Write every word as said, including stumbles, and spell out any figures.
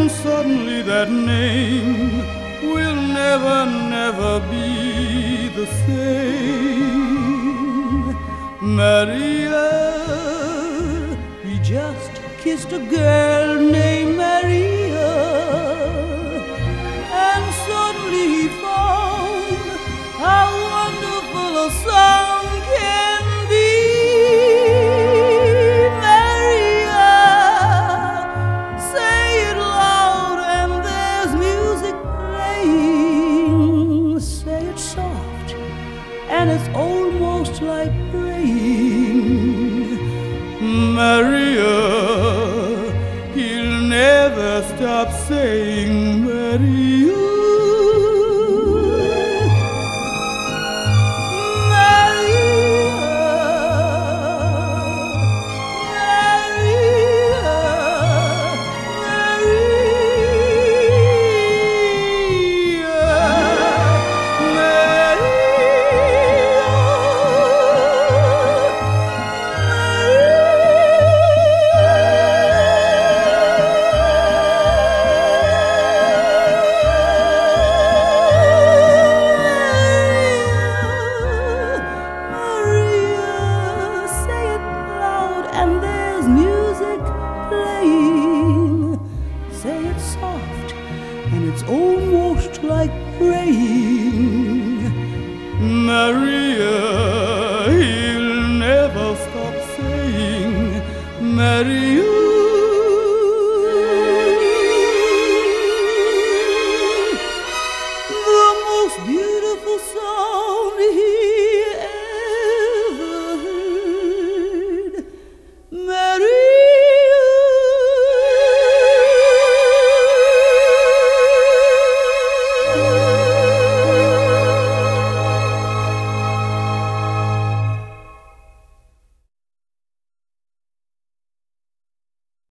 and suddenly that name will never, never be the same. Maria, he just kissed a girl named Maria, and suddenly he found how wonderful a song can be. Maria, say it loud and there's music playing. Say it soft and it's almost like praying. Maria, he'll never stop saying Maria. And there's music playing. Say it soft and it's almost like praying. Maria,